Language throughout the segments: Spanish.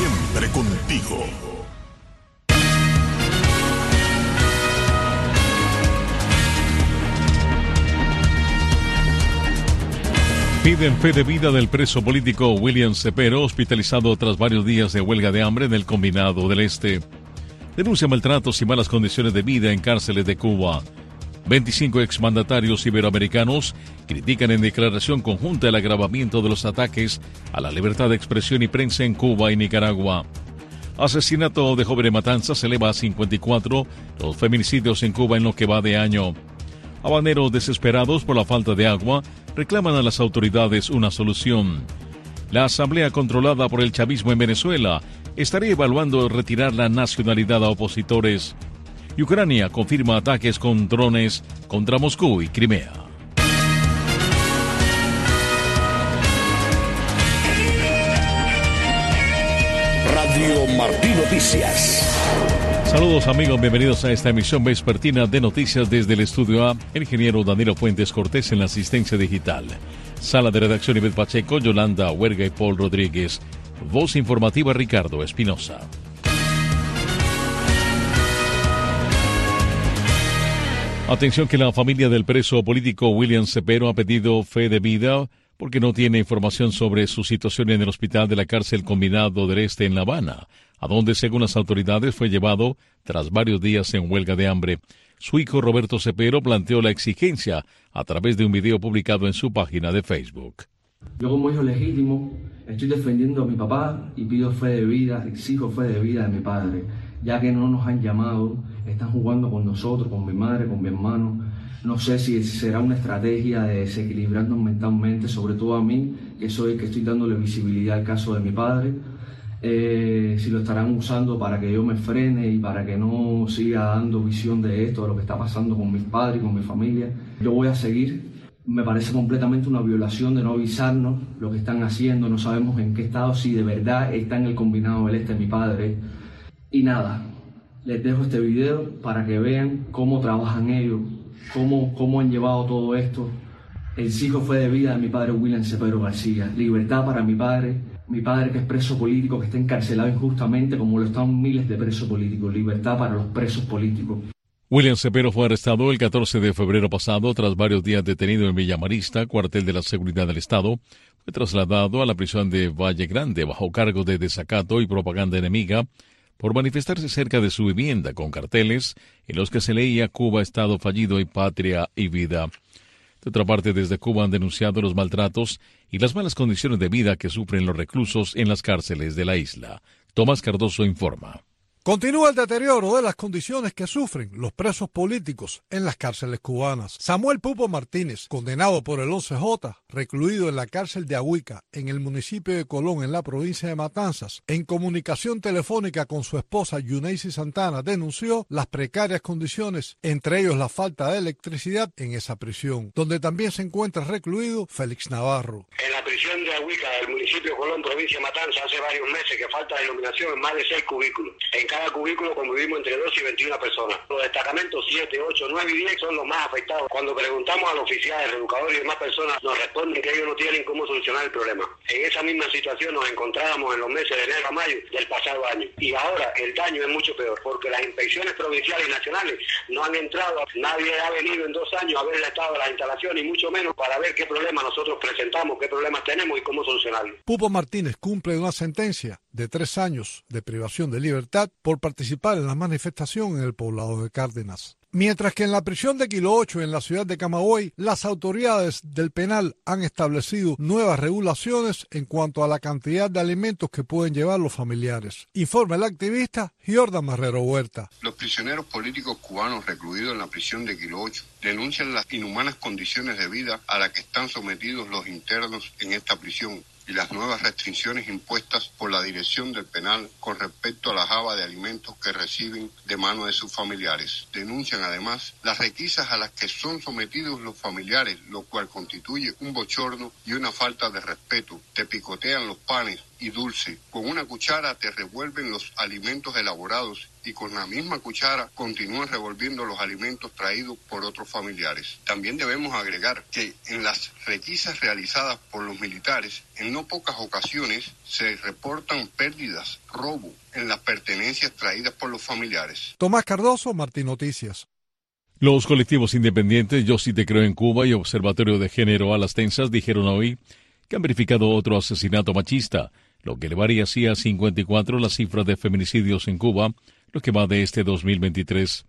siempre contigo. Piden fe de vida del preso político William Cepero, hospitalizado tras varios días de huelga de hambre en el Combinado del Este. Denuncia maltratos y malas condiciones de vida en cárceles de Cuba. 25 exmandatarios iberoamericanos critican en declaración conjunta el agravamiento de los ataques a la libertad de expresión y prensa en Cuba y Nicaragua. Asesinato de joven en Matanzas se eleva a 54 los feminicidios en Cuba en lo que va de año. Habaneros desesperados por la falta de agua reclaman a las autoridades una solución. La asamblea controlada por el chavismo en Venezuela estaría evaluando retirar la nacionalidad a opositores. Y Ucrania confirma ataques con drones contra Moscú y Crimea. Radio Martí Noticias. Saludos amigos, bienvenidos a esta emisión vespertina de noticias desde el Estudio A. El ingeniero Danilo Fuentes Cortés en la asistencia digital. Sala de redacción Ivette Pacheco, Yolanda Huerga y Paul Rodríguez. Voz informativa Ricardo Espinosa. Atención que la familia del preso político William Cepero ha pedido fe de vida porque no tiene información sobre su situación en el hospital de la cárcel Combinado del Este en La Habana, a donde, según las autoridades, fue llevado tras varios días en huelga de hambre. Su hijo Roberto Cepero planteó la exigencia a través de un video publicado en su página de Facebook. Yo como hijo legítimo estoy defendiendo a mi papá y pido fe de vida, exijo fe de vida de mi padre, ya que no nos han llamado, están jugando con nosotros, con mi madre, con mi hermano. No sé si será una estrategia de desequilibrarnos mentalmente, sobre todo a mí, que soy el que estoy dándole visibilidad al caso de mi padre. Si lo estarán usando para que yo me frene y para que no siga dando visión de esto, de lo que está pasando con mis padres y con mi familia. Yo voy a seguir. Me parece completamente una violación de no avisarnos lo que están haciendo. No sabemos en qué estado, si de verdad está en el Combinado del Este mi padre. Y nada, les dejo este video para que vean cómo trabajan ellos, cómo han llevado todo esto. El exijo fe de vida de mi padre William Cepero García. Libertad para mi padre que es preso político, que está encarcelado injustamente como lo están miles de presos políticos. Libertad para los presos políticos. William Cepero fue arrestado el 14 de febrero pasado tras varios días detenido en Villa Marista, cuartel de la Seguridad del Estado. Fue trasladado a la prisión de Valle Grande bajo cargo de desacato y propaganda enemiga por manifestarse cerca de su vivienda con carteles en los que se leía Cuba, Estado fallido y patria y vida. De otra parte, desde Cuba han denunciado los maltratos y las malas condiciones de vida que sufren los reclusos en las cárceles de la isla. Tomás Cardoso informa. Continúa el deterioro de las condiciones que sufren los presos políticos en las cárceles cubanas. Samuel Pupo Martínez, condenado por el 11J, recluido en la cárcel de Ahuica, en el municipio de Colón, en la provincia de Matanzas, en comunicación telefónica con su esposa Yuneisi Santana, denunció las precarias condiciones, entre ellos la falta de electricidad en esa prisión, donde también se encuentra recluido Félix Navarro. En la prisión de Ahuica, del municipio de Colón, provincia de Matanzas, hace varios meses que falta de iluminación en más de 6 cubículos. En cada cubículo convivimos entre 2 y 21 personas. Los destacamentos 7, 8, 9 y 10 son los más afectados. Cuando preguntamos a los oficiales, educadores y demás personas, nos responden que ellos no tienen cómo solucionar el problema. En esa misma situación nos encontrábamos en los meses de enero a mayo del pasado año. Y ahora el daño es mucho peor, porque las inspecciones provinciales y nacionales no han entrado. Nadie ha venido en 2 años a ver el estado de las instalaciones y mucho menos para ver qué problemas nosotros presentamos, qué problemas tenemos y cómo solucionarlos. Pupo Martínez cumple una sentencia de 3 años de privación de libertad por participar en la manifestación en el poblado de Cárdenas. Mientras que en la prisión de Kilo 8 en la ciudad de Camagüey, las autoridades del penal han establecido nuevas regulaciones en cuanto a la cantidad de alimentos que pueden llevar los familiares. Informa el activista Jordan Marrero Huerta. Los prisioneros políticos cubanos recluidos en la prisión de Kilo 8 denuncian las inhumanas condiciones de vida a las que están sometidos los internos en esta prisión y las nuevas restricciones impuestas por la dirección del penal con respecto a la java de alimentos que reciben de manos de sus familiares. Denuncian además las requisas a las que son sometidos los familiares, lo cual constituye un bochorno y una falta de respeto. Te picotean los panes y dulce. Con una cuchara te revuelven los alimentos elaborados y con la misma cuchara continúan revolviendo los alimentos traídos por otros familiares. También debemos agregar que en las requisas realizadas por los militares, en no pocas ocasiones se reportan pérdidas, robo en las pertenencias traídas por los familiares. Tomás Cardoso, Martín Noticias. Los colectivos independientes Yo Sí Te Creo en Cuba y Observatorio de Género a las Tensas dijeron hoy que han verificado otro asesinato machista, lo que elevaría así a 54 la cifra de feminicidios en Cuba, lo que va de este 2023.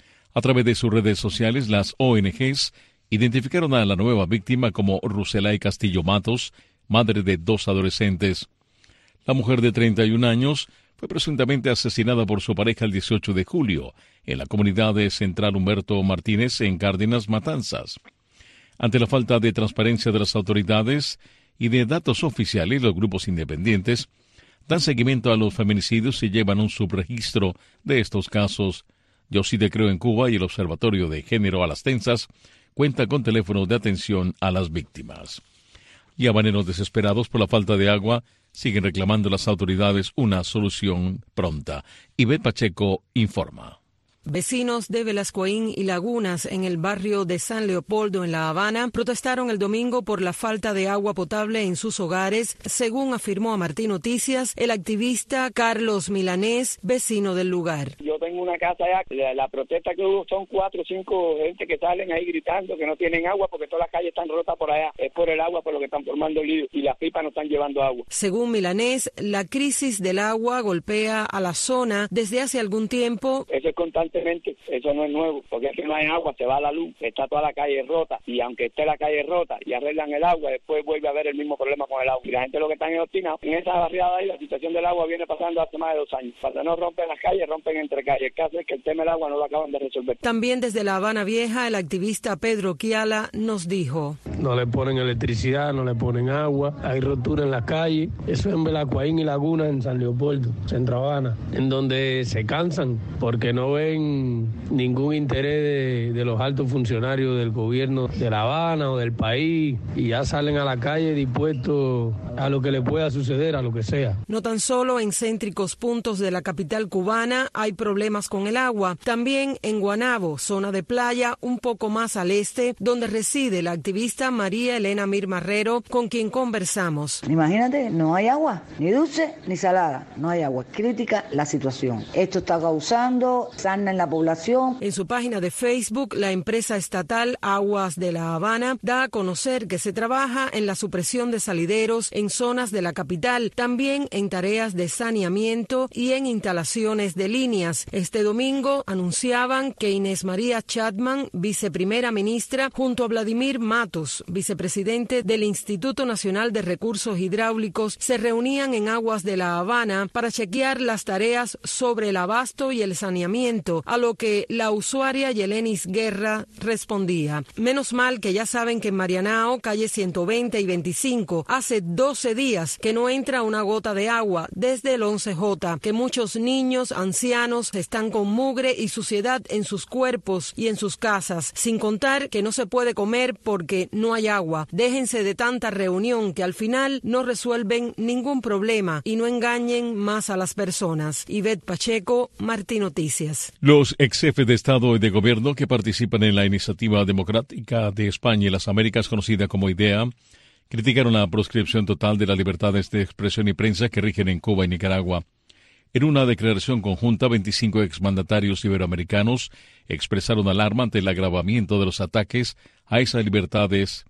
A través de sus redes sociales, las ONGs identificaron a la nueva víctima como Ruselay Castillo Matos, madre de 2 adolescentes. La mujer de 31 años fue presuntamente asesinada por su pareja el 18 de julio en la comunidad de Central Humberto Martínez en Cárdenas, Matanzas. Ante la falta de transparencia de las autoridades y de datos oficiales, los grupos independientes dan seguimiento a los feminicidios y llevan un subregistro de estos casos. Yo Sí Te Creo en Cuba y el Observatorio de Género a las Tensas cuenta con teléfonos de atención a las víctimas. Y habaneros desesperados por la falta de agua siguen reclamando a las autoridades una solución pronta. Ivette Pacheco informa. Vecinos de Velascoín y Lagunas en el barrio de San Leopoldo en La Habana protestaron el domingo por la falta de agua potable en sus hogares, según afirmó a Martín Noticias el activista Carlos Milanés, vecino del lugar. Yo tengo una casa allá, la protesta que hubo son 4 o 5 gente que salen ahí gritando que no tienen agua porque todas las calles están rotas por allá. Es por el agua por lo que están formando líos y las pipas no están llevando agua. Según Milanés, la crisis del agua golpea a la zona desde hace algún tiempo. Eso es constantemente, eso no es nuevo, porque es que no hay agua, se va la luz, está toda la calle rota y aunque esté la calle rota y arreglan el agua, después vuelve a haber el mismo problema con el agua. Y la gente lo que está en obstinado, en esa barriada ahí la situación del agua viene pasando hace más de 2 años. Cuando no rompen las calles, rompen entre calles. El caso es que el tema del agua no lo acaban de resolver. También desde La Habana Vieja, el activista Pedro Quiala nos dijo: no le ponen electricidad, no le ponen agua, hay rotura en las calles. Eso es en Velascoín y Laguna, en San Leopoldo, Centro Habana, en donde se cansan porque no ven ningún interés de los altos funcionarios del gobierno de La Habana o del país y ya salen a la calle dispuestos a lo que le pueda suceder, a lo que sea. No tan solo en céntricos puntos de la capital cubana hay problemas con el agua, también en Guanabo, zona de playa un poco más al este, donde reside la activista María Elena Mir Marrero, con quien conversamos. Imagínate, no hay agua, ni dulce ni salada, no hay agua. Crítica la situación. Esto está causando sarna en la población. En su página de Facebook, la empresa estatal Aguas de La Habana da a conocer que se trabaja en la supresión de salideros en zonas de la capital, también en tareas de saneamiento y en instalaciones de líneas. Este domingo anunciaban que Inés María Chapman, viceprimera ministra, junto a Vladimir Matos, vicepresidente del Instituto Nacional de Recursos Hidráulicos, se reunían en Aguas de La Habana para chequear las tareas sobre el abasto y el saneamiento, a lo que la usuaria Yelenis Guerra respondía: menos mal que ya saben que en Marianao, calle 120 y 25, hace 12 días que no entra una gota de agua desde el 11J, que muchos niños, ancianos están con mugre y suciedad en sus cuerpos y en sus casas, sin contar que no se puede comer porque no hay agua. Déjense de tanta reunión que al final no resuelven ningún problema y no engañen más a las personas. Ivette Pacheco, Martín Noticias. Los ex jefes de Estado y de Gobierno que participan en la Iniciativa Democrática de España y las Américas, conocida como IDEA, criticaron la proscripción total de las libertades de expresión y prensa que rigen en Cuba y Nicaragua. En una declaración conjunta, 25 exmandatarios iberoamericanos expresaron alarma ante el agravamiento de los ataques a esas libertades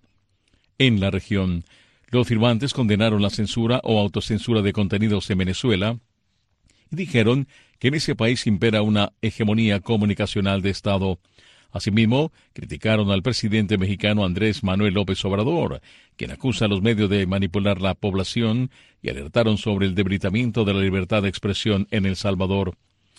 en la región. Los firmantes condenaron la censura o autocensura de contenidos en Venezuela y dijeron que en ese país impera una hegemonía comunicacional de Estado. Asimismo, criticaron al presidente mexicano Andrés Manuel López Obrador, quien acusa a los medios de manipular la población, y alertaron sobre el debilitamiento de la libertad de expresión en El Salvador.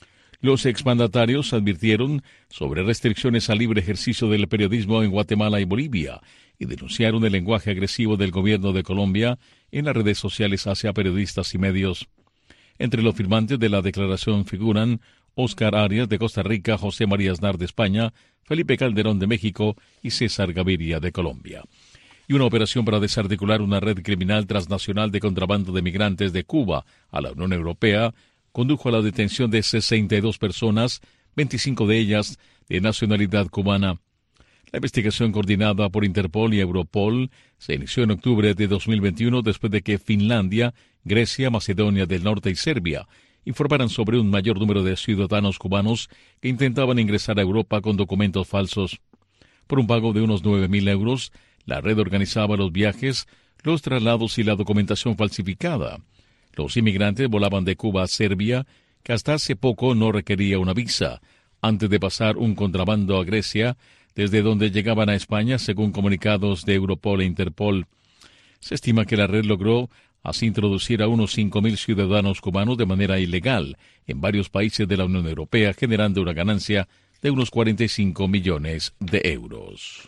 Los exmandatarios advirtieron sobre restricciones al libre ejercicio del periodismo en Guatemala y Bolivia, y denunciaron el lenguaje agresivo del gobierno de Colombia en las redes sociales hacia periodistas y medios. Entre los firmantes de la declaración figuran Óscar Arias de Costa Rica, José María Aznar de España, Felipe Calderón de México y César Gaviria de Colombia. y una operación para desarticular una red criminal transnacional de contrabando de migrantes de Cuba a la Unión Europea condujo a la detención de 62 personas, 25 de ellas de nacionalidad cubana. La investigación coordinada por Interpol y Europol se inició en octubre de 2021 después de que Finlandia, Grecia, Macedonia del Norte y Serbia informaran sobre un mayor número de ciudadanos cubanos que intentaban ingresar a Europa con documentos falsos. Por un pago de unos 9.000 euros, la red organizaba los viajes, los traslados y la documentación falsificada. Los inmigrantes volaban de Cuba a Serbia, que hasta hace poco no requería una visa, antes de pasar un contrabando a Grecia, desde donde llegaban a España, según comunicados de Europol e Interpol. Se estima que la red logró así introducir a unos 5.000 ciudadanos cubanos de manera ilegal en varios países de la Unión Europea, generando una ganancia de unos 45 millones de euros.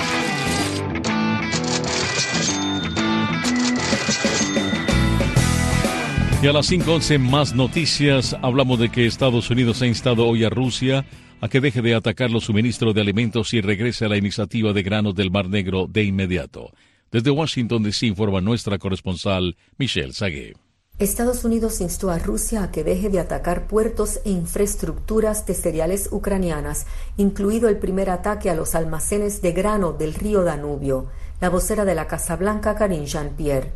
Y a las 5:11 más noticias, hablamos de que Estados Unidos ha instado hoy a Rusia a que deje de atacar los suministros de alimentos y regrese a la iniciativa de granos del Mar Negro de inmediato. Desde Washington D.C. informa nuestra corresponsal Michelle Sagué. Estados Unidos instó a Rusia a que deje de atacar puertos e infraestructuras de cereales ucranianas, incluido el primer ataque a los almacenes de grano del río Danubio. La vocera de la Casa Blanca, Karine Jean-Pierre,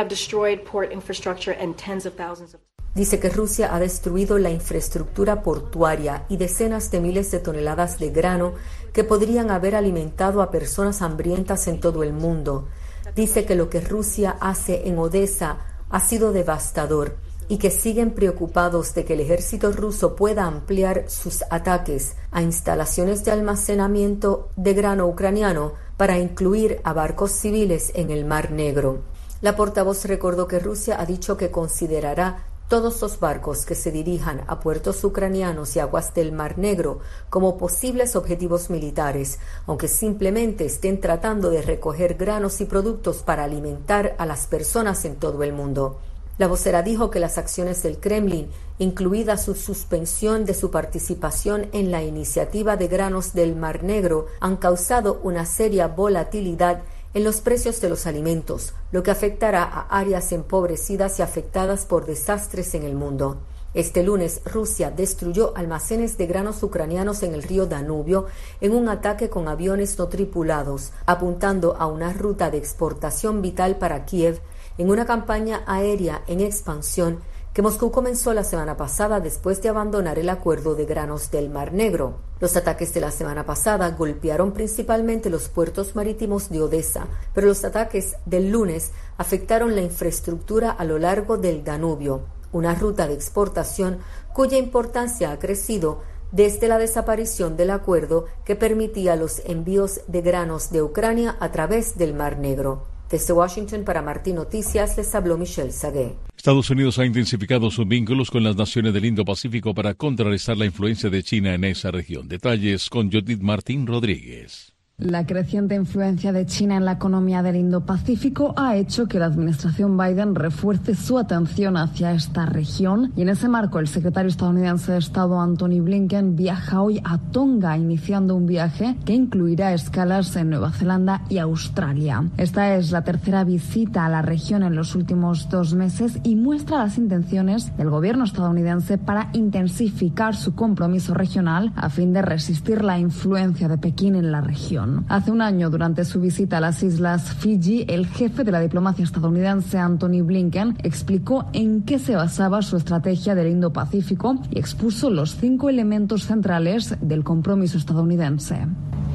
dice que Rusia ha destruido la infraestructura portuaria y decenas de miles de toneladas de grano que podrían haber alimentado a personas hambrientas en todo el mundo. Dice que lo que Rusia hace en Odessa ha sido devastador y que siguen preocupados de que el ejército ruso pueda ampliar sus ataques a instalaciones de almacenamiento de grano ucraniano para incluir a barcos civiles en el Mar Negro. La portavoz recordó que Rusia ha dicho que considerará todos los barcos que se dirijan a puertos ucranianos y aguas del Mar Negro como posibles objetivos militares, aunque simplemente estén tratando de recoger granos y productos para alimentar a las personas en todo el mundo. La vocera dijo que las acciones del Kremlin, incluida su suspensión de su participación en la iniciativa de granos del Mar Negro, han causado una seria volatilidad en los precios de los alimentos, lo que afectará a áreas empobrecidas y afectadas por desastres en el mundo. Este lunes, Rusia destruyó almacenes de granos ucranianos en el río Danubio en un ataque con aviones no tripulados, apuntando a una ruta de exportación vital para Kiev en una campaña aérea en expansión que Moscú comenzó la semana pasada después de abandonar el acuerdo de granos del Mar Negro. Los ataques de la semana pasada golpearon principalmente los puertos marítimos de Odessa, pero los ataques del lunes afectaron la infraestructura a lo largo del Danubio, una ruta de exportación cuya importancia ha crecido desde la desaparición del acuerdo que permitía los envíos de granos de Ucrania a través del Mar Negro. Desde Washington para Martín Noticias les habló Michelle Sagué. Estados Unidos ha intensificado sus vínculos con las naciones del Indo-Pacífico para contrarrestar la influencia de China en esa región. Detalles con Judith Martín Rodríguez. La creciente influencia de China en la economía del Indo-Pacífico ha hecho que la administración Biden refuerce su atención hacia esta región y en ese marco el secretario estadounidense de Estado Antony Blinken viaja hoy a Tonga, iniciando un viaje que incluirá escalas en Nueva Zelanda y Australia. Esta es la tercera visita a la región en los últimos 2 meses y muestra las intenciones del gobierno estadounidense para intensificar su compromiso regional a fin de resistir la influencia de Pekín en la región. Hace un año, durante su visita a las islas Fiji, el jefe de la diplomacia estadounidense, Antony Blinken, explicó en qué se basaba su estrategia del Indo-Pacífico y expuso los 5 elementos centrales del compromiso estadounidense.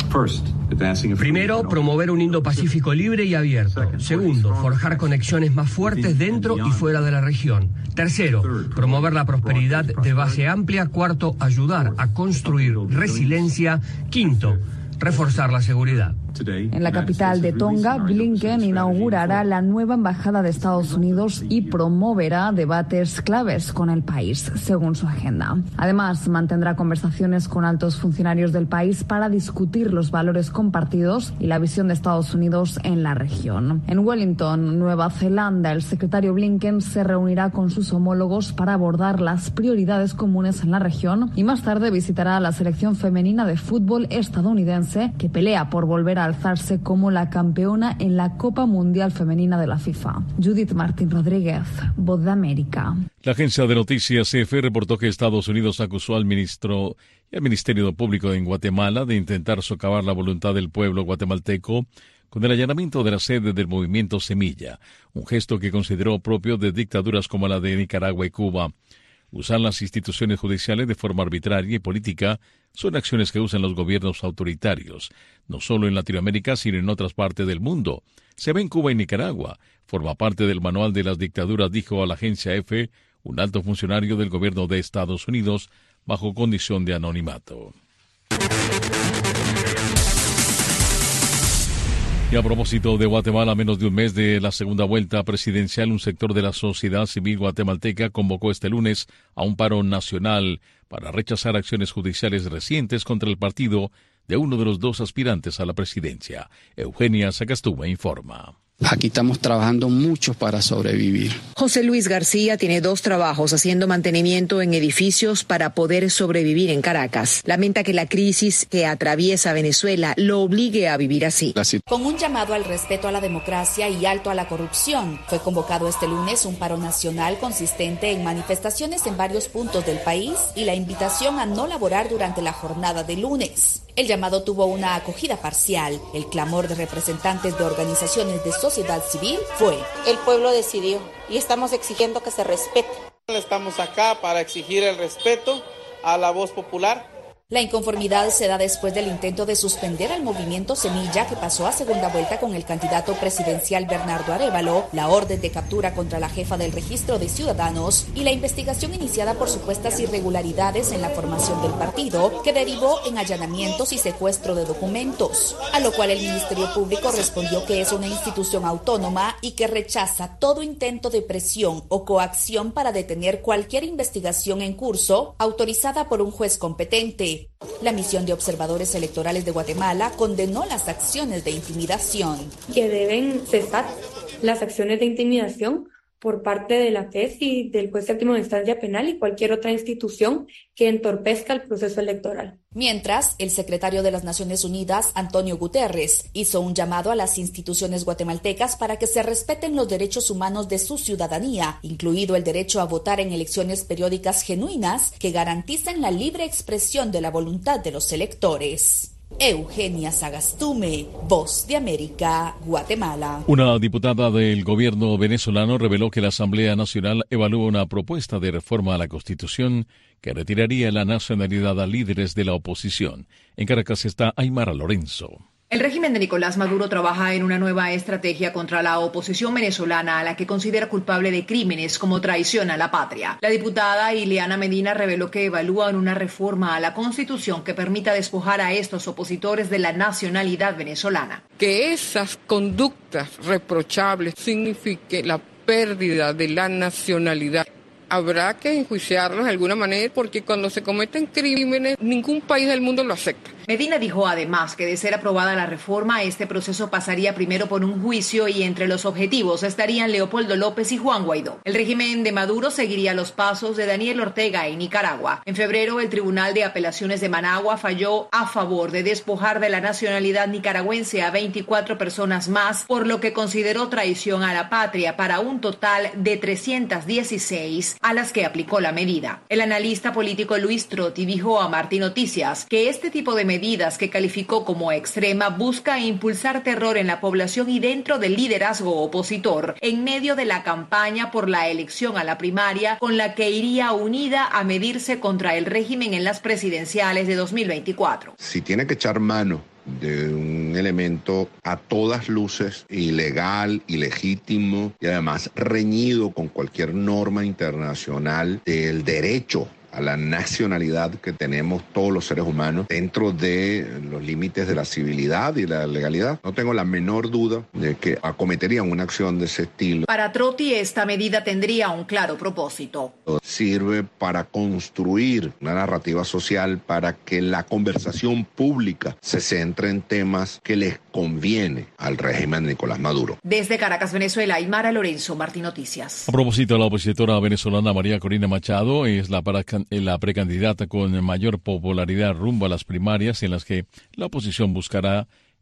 Primero, promover un Indo-Pacífico libre y abierto. Segundo, forjar conexiones más fuertes dentro y fuera de la región. Tercero, promover la prosperidad de base amplia. Cuarto, ayudar a construir resiliencia. Quinto, reforzar la seguridad. En la capital de Tonga, Blinken inaugurará la nueva embajada de Estados Unidos y promoverá debates claves con el país, según su agenda. Además, mantendrá conversaciones con altos funcionarios del país para discutir los valores compartidos y la visión de Estados Unidos en la región. En Wellington, Nueva Zelanda, el secretario Blinken se reunirá con sus homólogos para abordar las prioridades comunes en la región y más tarde visitará a la selección femenina de fútbol estadounidense que pelea por volver a alzarse como la campeona en la Copa Mundial Femenina de la FIFA. Judith Martín Rodríguez, Voz de América. La agencia de noticias EFE reportó que Estados Unidos acusó al ministro y al Ministerio Público en Guatemala de intentar socavar la voluntad del pueblo guatemalteco con el allanamiento de la sede del movimiento Semilla, un gesto que consideró propio de dictaduras como la de Nicaragua y Cuba. Usar las instituciones judiciales de forma arbitraria y política son acciones que usan los gobiernos autoritarios, no solo en Latinoamérica, sino en otras partes del mundo. Se ve en Cuba y Nicaragua. Forma parte del manual de las dictaduras, dijo a la agencia EFE un alto funcionario del gobierno de Estados Unidos bajo condición de anonimato. Y a propósito de Guatemala, a menos de un mes de la segunda vuelta presidencial, un sector de la sociedad civil guatemalteca convocó este lunes a un paro nacional para rechazar acciones judiciales recientes contra el partido de uno de los dos aspirantes a la presidencia. Eugenia Sagastume informa. Aquí estamos trabajando mucho para sobrevivir. José Luis García tiene 2 trabajos haciendo mantenimiento en edificios para poder sobrevivir en Caracas. Lamenta que la crisis que atraviesa Venezuela lo obligue a vivir así. Con un llamado al respeto a la democracia y alto a la corrupción, fue convocado este lunes un paro nacional consistente en manifestaciones en varios puntos del país y la invitación a no laborar durante la jornada de lunes. El llamado tuvo una acogida parcial. El clamor de representantes de organizaciones de sociedad civil fue: el pueblo decidió y estamos exigiendo que se respete. Estamos acá para exigir el respeto a la voz popular. La inconformidad se da después del intento de suspender al movimiento Semilla, que pasó a segunda vuelta con el candidato presidencial Bernardo Arévalo, la orden de captura contra la jefa del registro de ciudadanos y la investigación iniciada por supuestas irregularidades en la formación del partido, que derivó en allanamientos y secuestro de documentos, a lo cual el Ministerio Público respondió que es una institución autónoma y que rechaza todo intento de presión o coacción para detener cualquier investigación en curso autorizada por un juez competente. La misión de observadores electorales de Guatemala condenó las acciones de intimidación. Que deben cesar las acciones de intimidación por parte de la FES y del juez séptimo de instancia penal y cualquier otra institución que entorpezca el proceso electoral. Mientras, el secretario de las Naciones Unidas, Antonio Guterres, hizo un llamado a las instituciones guatemaltecas para que se respeten los derechos humanos de su ciudadanía, incluido el derecho a votar en elecciones periódicas genuinas que garanticen la libre expresión de la voluntad de los electores. Eugenia Sagastume, Voz de América, Guatemala. Una diputada del gobierno venezolano reveló que la Asamblea Nacional evalúa una propuesta de reforma a la Constitución que retiraría la nacionalidad a líderes de la oposición. En Caracas está Aymara Lorenzo. El régimen de Nicolás Maduro trabaja en una nueva estrategia contra la oposición venezolana, a la que considera culpable de crímenes como traición a la patria. La diputada Ileana Medina reveló que evalúan una reforma a la Constitución que permita despojar a estos opositores de la nacionalidad venezolana. Que esas conductas reprochables signifiquen la pérdida de la nacionalidad. Habrá que enjuiciarlos de alguna manera, porque cuando se cometen crímenes, ningún país del mundo lo acepta. Medina dijo además que de ser aprobada la reforma, este proceso pasaría primero por un juicio y entre los objetivos estarían Leopoldo López y Juan Guaidó. El régimen de Maduro seguiría los pasos de Daniel Ortega en Nicaragua. En febrero, el Tribunal de Apelaciones de Managua falló a favor de despojar de la nacionalidad nicaragüense a 24 personas más, por lo que consideró traición a la patria para un total de 316 a las que aplicó la medida. El analista político Luis Trotti dijo a Martín Noticias que este tipo de medidas que calificó como extrema busca impulsar terror en la población y dentro del liderazgo opositor en medio de la campaña por la elección a la primaria, con la que iría unida a medirse contra el régimen en las presidenciales de 2024. Si tiene que echar mano de un elemento a todas luces ilegal, ilegítimo y además reñido con cualquier norma internacional del derecho a la nacionalidad que tenemos todos los seres humanos dentro de los límites de la civilidad y la legalidad. No tengo la menor duda de que acometerían una acción de ese estilo. Para Trotti, esta medida tendría un claro propósito. Sirve para construir una narrativa social para que la conversación pública se centre en temas que les conviene al régimen de Nicolás Maduro. Desde Caracas, Venezuela, Aymara Lorenzo, Martín Noticias. A propósito, la opositora venezolana María Corina Machado es la precandidata con mayor popularidad rumbo a las primarias, en las que la oposición buscará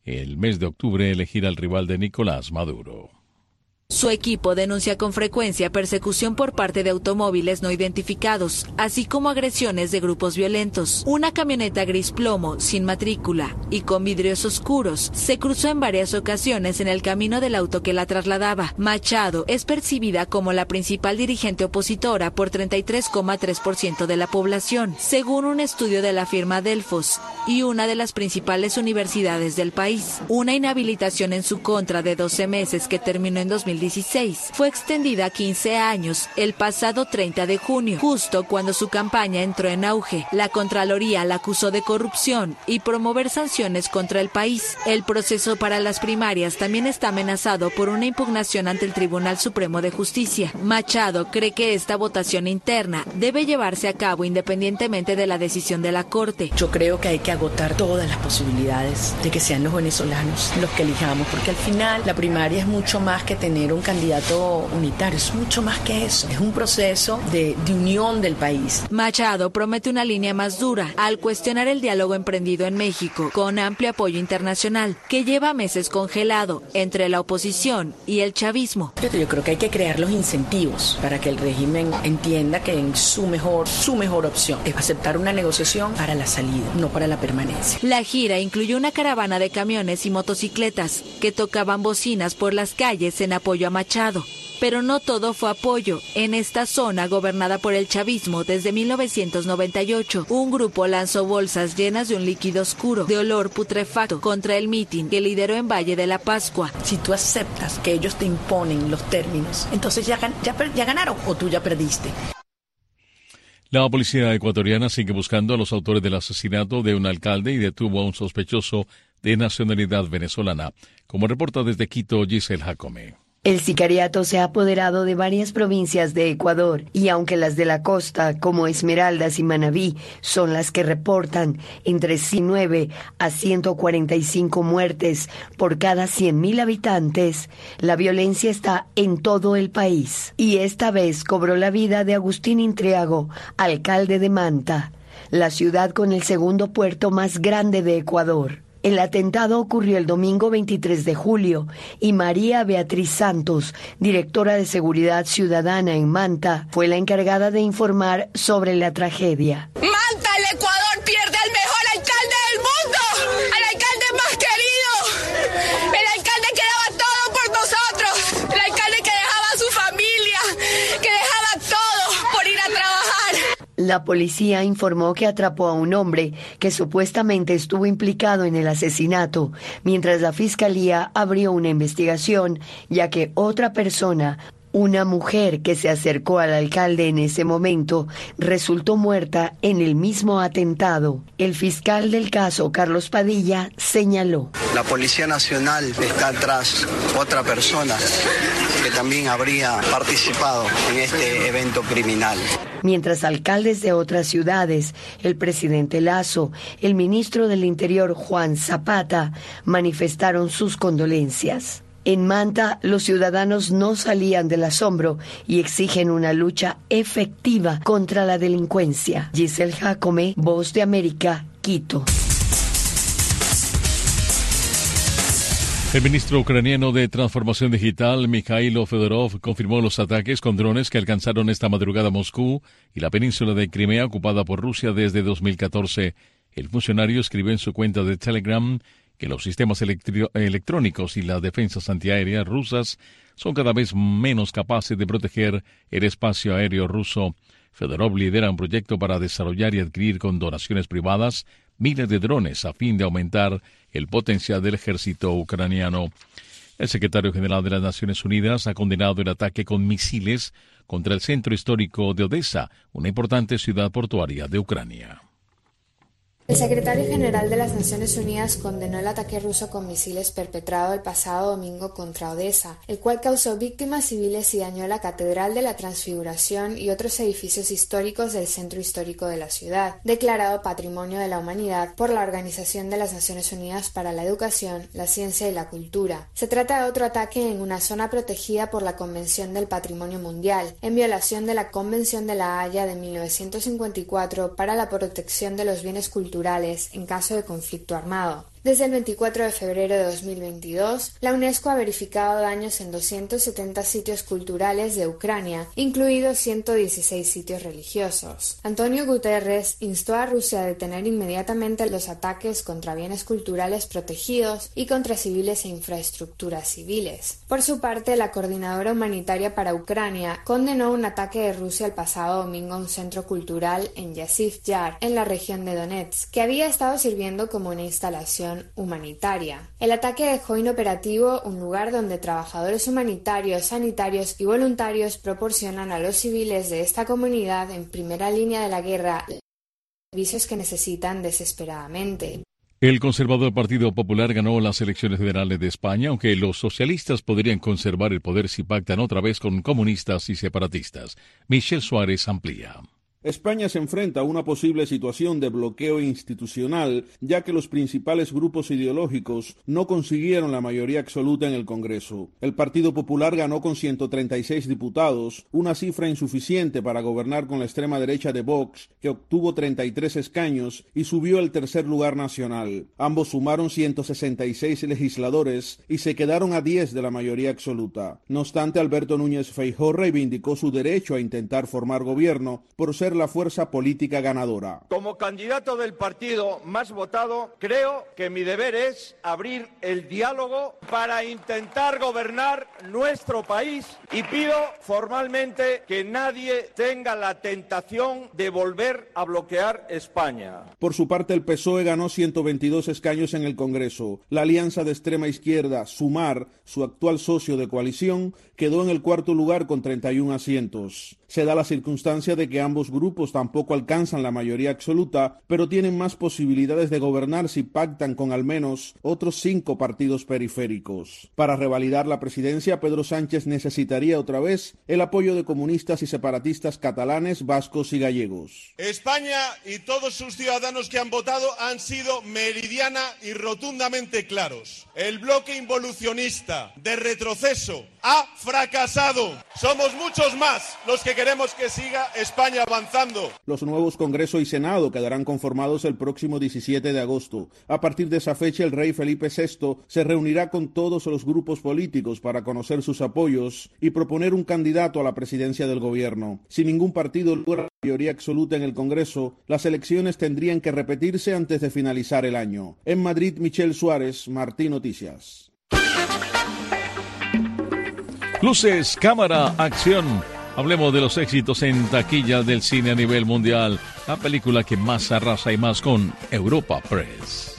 el mes de octubre elegir al rival de Nicolás Maduro. Su equipo denuncia con frecuencia persecución por parte de automóviles no identificados, así como agresiones de grupos violentos. Una camioneta gris plomo, sin matrícula y con vidrios oscuros, se cruzó en varias ocasiones en el camino del auto que la trasladaba. Machado es percibida como la principal dirigente opositora por 33,3% de la población, según un estudio de la firma Delfos y una de las principales universidades del país. Una inhabilitación en su contra de 12 meses que terminó en 2016 fue extendida a 15 años el pasado 30 de junio, justo cuando su campaña entró en auge. La Contraloría la acusó de corrupción y promover sanciones contra el país. El proceso para las primarias también está amenazado por una impugnación ante el Tribunal Supremo de Justicia. Machado cree que esta votación interna debe llevarse a cabo independientemente de la decisión de la Corte. Yo creo que hay que agotar todas las posibilidades de que sean los venezolanos los que elijamos, porque al final la primaria es mucho más que tener un candidato unitario, es mucho más que eso, es un proceso de unión del país. Machado promete una línea más dura al cuestionar el diálogo emprendido en México con amplio apoyo internacional, que lleva meses congelado entre la oposición y el chavismo. Yo creo que hay que crear los incentivos para que el régimen entienda que su mejor opción es aceptar una negociación para la salida, no para la permanencia. La gira incluyó una caravana de camiones y motocicletas que tocaban bocinas por las calles en apoyo a Machado. Pero no todo fue apoyo. En esta zona gobernada por el chavismo desde 1998, un grupo lanzó bolsas llenas de un líquido oscuro de olor putrefacto contra el mitin que lideró en Valle de la Pascua. Si tú aceptas que ellos te imponen los términos, entonces ya ganaron o tú ya perdiste. La policía ecuatoriana sigue buscando a los autores del asesinato de un alcalde y detuvo a un sospechoso de nacionalidad venezolana, como reporta desde Quito Giselle Jacome. El sicariato se ha apoderado de varias provincias de Ecuador y aunque las de la costa, como Esmeraldas y Manabí, son las que reportan entre 9 a 145 muertes por cada 100.000 habitantes, la violencia está en todo el país. Y esta vez cobró la vida de Agustín Intriago, alcalde de Manta, la ciudad con el segundo puerto más grande de Ecuador. El atentado ocurrió el domingo 23 de julio y María Beatriz Santos, directora de Seguridad Ciudadana en Manta, fue la encargada de informar sobre la tragedia. Manta, el Ecuador pierde al mejor alcalde del mundo, al alcalde más querido, el alcalde que daba todo por nosotros, el alcalde que dejaba a su familia, que dejaba todo por ir a trabajar. La policía informó que atrapó a un hombre que supuestamente estuvo implicado en el asesinato, mientras la fiscalía abrió una investigación, ya que otra persona, una mujer que se acercó al alcalde en ese momento, resultó muerta en el mismo atentado. El fiscal del caso, Carlos Padilla, señaló: la Policía Nacional está tras otra persona que también habría participado en este evento criminal. Mientras alcaldes de otras ciudades, el presidente Lasso, el ministro del Interior Juan Zapata, manifestaron sus condolencias. En Manta, los ciudadanos no salían del asombro y exigen una lucha efectiva contra la delincuencia. Giselle Jacome, Voz de América, Quito. El ministro ucraniano de Transformación Digital, Mikhailo Fedorov, confirmó los ataques con drones que alcanzaron esta madrugada Moscú y la península de Crimea ocupada por Rusia desde 2014. El funcionario escribió en su cuenta de Telegram que los sistemas electrónicos y las defensas antiaéreas rusas son cada vez menos capaces de proteger el espacio aéreo ruso. Fedorov lidera un proyecto para desarrollar y adquirir con donaciones privadas miles de drones a fin de aumentar el potencial del ejército ucraniano. El secretario general de las Naciones Unidas ha condenado el ataque con misiles contra el centro histórico de Odessa, una importante ciudad portuaria de Ucrania. El secretario general de las Naciones Unidas condenó el ataque ruso con misiles perpetrado el pasado domingo contra Odessa, el cual causó víctimas civiles y dañó la Catedral de la Transfiguración y otros edificios históricos del centro histórico de la ciudad, declarado Patrimonio de la Humanidad por la Organización de las Naciones Unidas para la Educación, la Ciencia y la Cultura. Se trata de otro ataque en una zona protegida por la Convención del Patrimonio Mundial, en violación de la Convención de la Haya de 1954 para la protección de los bienes culturales en caso de conflicto armado. Desde el 24 de febrero de 2022, la UNESCO ha verificado daños en 270 sitios culturales de Ucrania, incluidos 116 sitios religiosos. Antonio Guterres instó a Rusia a detener inmediatamente los ataques contra bienes culturales protegidos y contra civiles e infraestructuras civiles. Por su parte, la Coordinadora Humanitaria para Ucrania condenó un ataque de Rusia el pasado domingo a un centro cultural en Yaziv Yar, en la región de Donetsk, que había estado sirviendo como una instalación humanitaria. El ataque dejó inoperativo un lugar donde trabajadores humanitarios, sanitarios y voluntarios proporcionan a los civiles de esta comunidad en primera línea de la guerra los servicios que necesitan desesperadamente. El conservador Partido Popular ganó las elecciones federales de España, aunque los socialistas podrían conservar el poder si pactan otra vez con comunistas y separatistas. Michel Suárez amplía. España se enfrenta a una posible situación de bloqueo institucional, ya que los principales grupos ideológicos no consiguieron la mayoría absoluta en el Congreso. El Partido Popular ganó con 136 diputados, una cifra insuficiente para gobernar con la extrema derecha de Vox, que obtuvo 33 escaños y subió al tercer lugar nacional. Ambos sumaron 166 legisladores y se quedaron a 10 de la mayoría absoluta. No obstante, Alberto Núñez Feijóo reivindicó su derecho a intentar formar gobierno por ser la fuerza política ganadora. Como candidato del partido más votado, creo que mi deber es abrir el diálogo para intentar gobernar nuestro país y pido formalmente que nadie tenga la tentación de volver a bloquear España. Por su parte, el PSOE ganó 122 escaños en el Congreso. La alianza de extrema izquierda, Sumar, su actual socio de coalición, quedó en el cuarto lugar con 31 asientos. Se da la circunstancia de que ambos grupos tampoco alcanzan la mayoría absoluta, pero tienen más posibilidades de gobernar si pactan con al menos otros 5 partidos periféricos. Para revalidar la presidencia, Pedro Sánchez necesitaría otra vez el apoyo de comunistas y separatistas catalanes, vascos y gallegos. España y todos sus ciudadanos que han votado han sido meridiana y rotundamente claros. El bloque involucionista de retroceso ha fracasado. Somos muchos más los que queremos que siga España avanzando. Los nuevos Congreso y Senado quedarán conformados el próximo 17 de agosto. A partir de esa fecha, el rey Felipe VI se reunirá con todos los grupos políticos para conocer sus apoyos y proponer un candidato a la presidencia del gobierno. Si ningún partido logra mayoría absoluta en el Congreso, las elecciones tendrían que repetirse antes de finalizar el año. En Madrid, Michel Suárez, Martín Noticias. Luces, cámara, acción. Hablemos de los éxitos en taquilla del cine a nivel mundial. La película que más arrasa y más con Europa Press.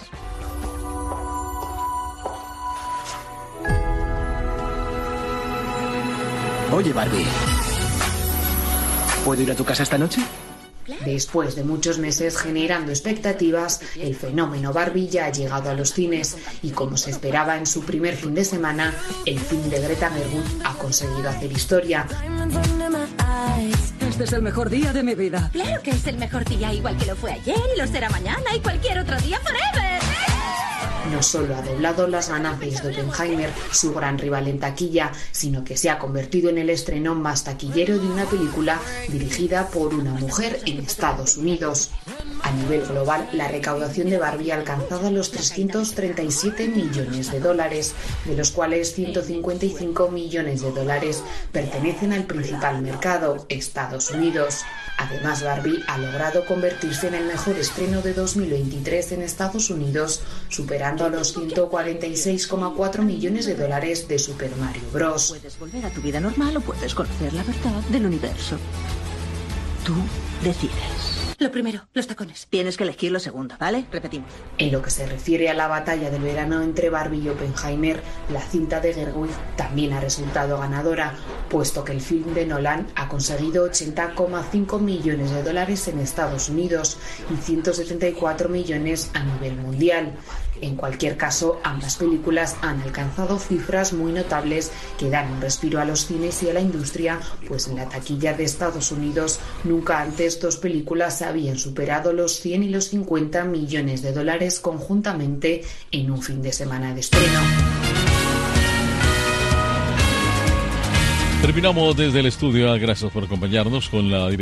Oye, Barbie, ¿puedo ir a tu casa esta noche? Después de muchos meses generando expectativas, el fenómeno Barbie ya ha llegado a los cines y, como se esperaba en su primer fin de semana, el film de Greta Gerwig ha conseguido hacer historia. Este es el mejor día de mi vida. Claro que es el mejor día, igual que lo fue ayer y lo será mañana y cualquier otro día forever. No solo ha doblado las ganancias de Oppenheimer, su gran rival en taquilla, sino que se ha convertido en el estreno más taquillero de una película dirigida por una mujer en Estados Unidos. A nivel global, la recaudación de Barbie ha alcanzado los 337 millones de dólares, de los cuales 155 millones de dólares pertenecen al principal mercado, Estados Unidos. Además, Barbie ha logrado convertirse en el mejor estreno de 2023 en Estados Unidos, superando a los 146,4 millones de dólares de Super Mario Bros. Puedes volver a tu vida normal o puedes conocer la verdad del universo. Tú decides. Lo primero, los tacones. Tienes que elegir lo segundo, ¿vale? Repetimos. En lo que se refiere a la batalla del verano entre Barbie y Oppenheimer, la cinta de Gerwig también ha resultado ganadora, puesto que el film de Nolan ha conseguido 80,5 millones de dólares en Estados Unidos y 174 millones a nivel mundial. En cualquier caso, ambas películas han alcanzado cifras muy notables que dan un respiro a los cines y a la industria, pues en la taquilla de Estados Unidos nunca antes dos películas habían superado los 100 y los 50 millones de dólares conjuntamente en un fin de semana de estreno. Terminamos desde el estudio. Gracias por acompañarnos con la